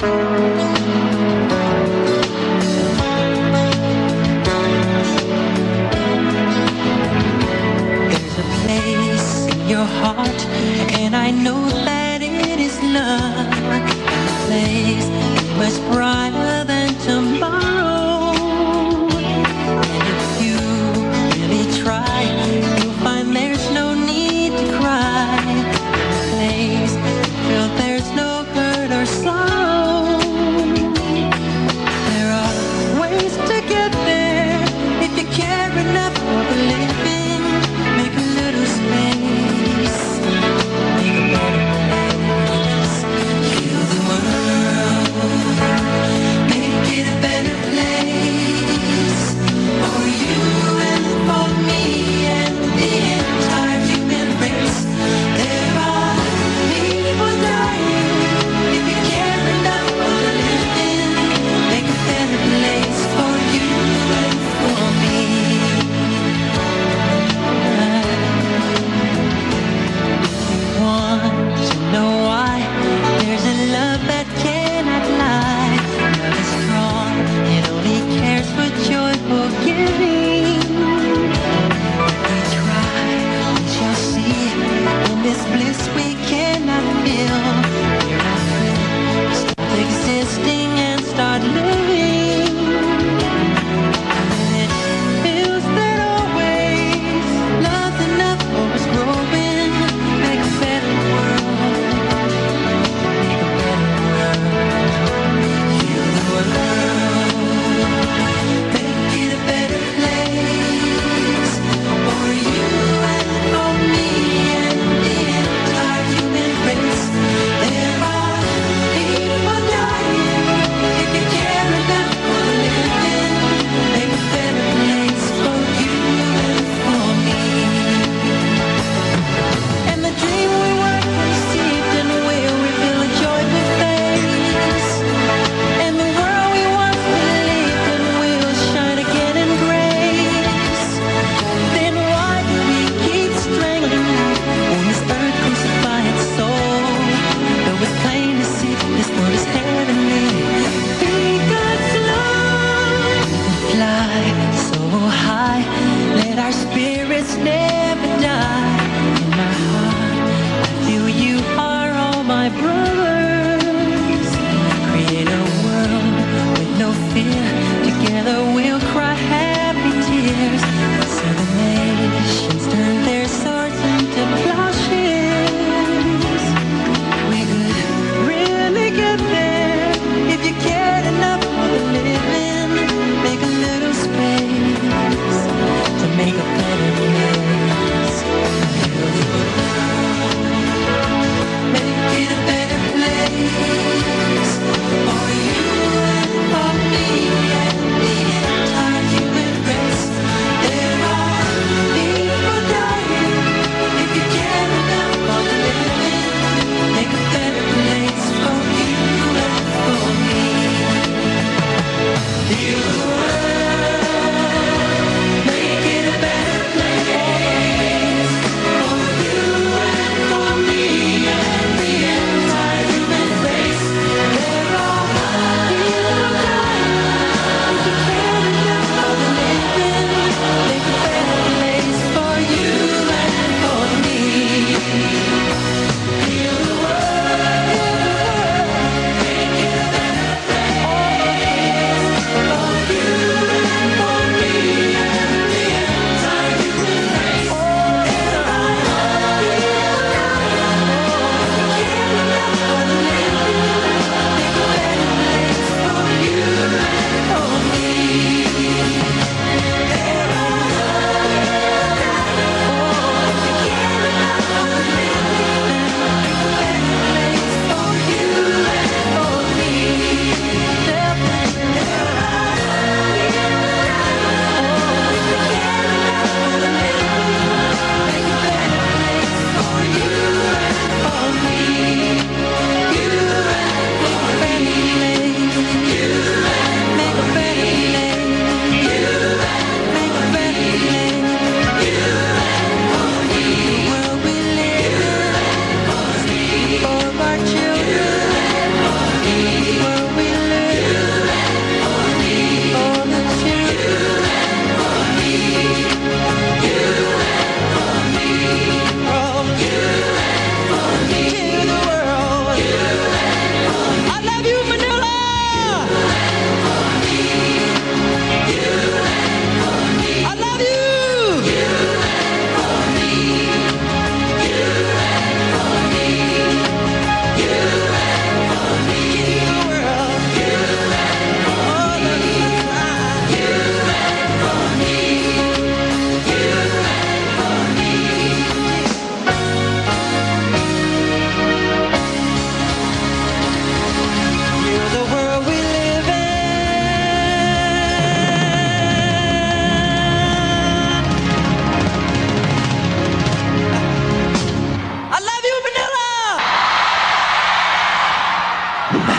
There's a place in your heart, and I know that it is love. A place much brighter than tomorrow. And if you really try, you'll find there's no need to cry. A place you feel there's no hurt or sorrow. There are ways to get there if you care enough for the living. Make a little space, make a better place. Heal the world, make it a better place for you and for me and the entire human race. There are people dying. If you care enough for the living, make a better place for you and for me. Want to know why? There's a love that cannot lie. Love is strong, it only cares for joyful giving. If we try, we shall see. In this bliss we cannot feel. We're not free. Stop existing and start living. And it feels that always love's enough for us growing. Make a better world. Make a better world. Heal the world. Make it a better place for you and for me and the entire human race. There are people dying. If you care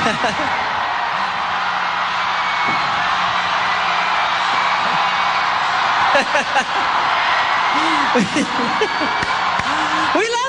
Wait lang!